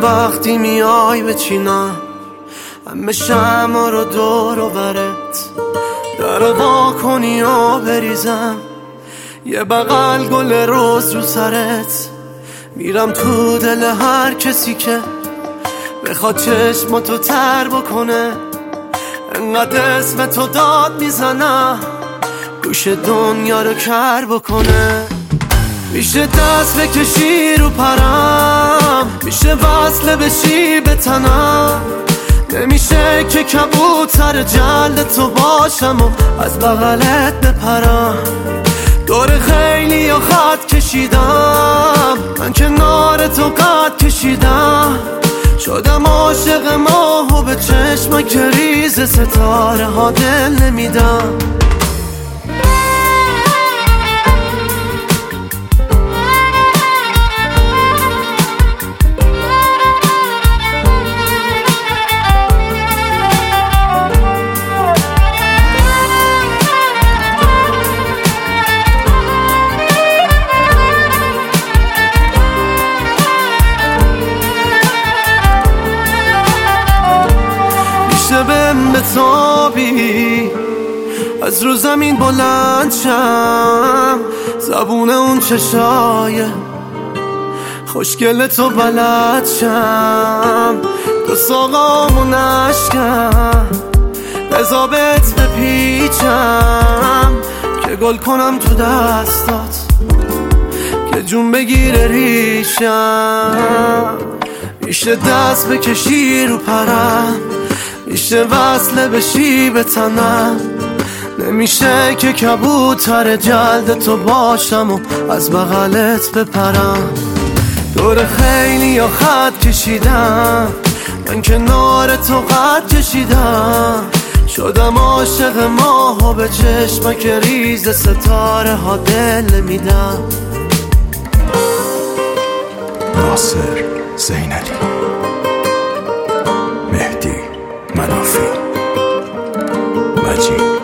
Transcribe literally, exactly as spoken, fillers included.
وقتی میای بچینم همه شمع رو دور و برت، در وا کنی و بریزم یه بغل گل روز رو سرت. میرم تو دل هر کسی که بخواد چشماتو تر بکنه، انقدر اسم تو داد میزنم گوش دنیا رو کر بکنه. میشه دست بکشی رو پرم، میشه وصله بشی به تنم، نمیشه که کبوتر جلد تو باشم و از بغلت بپرم. دور خیلی یا خط کشیدم، من کنار تو قد کشیدم، شدم عاشق ماه و به چشم که ریز ستاره ها دل نمیدم. بهم بتابی از رو زمین بلند شم، زبون اون چشای خوشگل تو بلد شم، دو ساقامو نشکم بزابت بپیچم که گل کنم تو دستات که جون بگیره ریشم. میشه دست بکشی رو پرم، میشه وصله بشی به تنم، نمیشه که کبوتر جلد تو باشم و از بغلت بپرم. دور خیلی یا خط کشیدم، من کنار تو قد کشیدم، شدم عاشق ماه و به چشمک ریز ستاره ها دل میدم. ناصر زینالی، مهدی منافی، مجید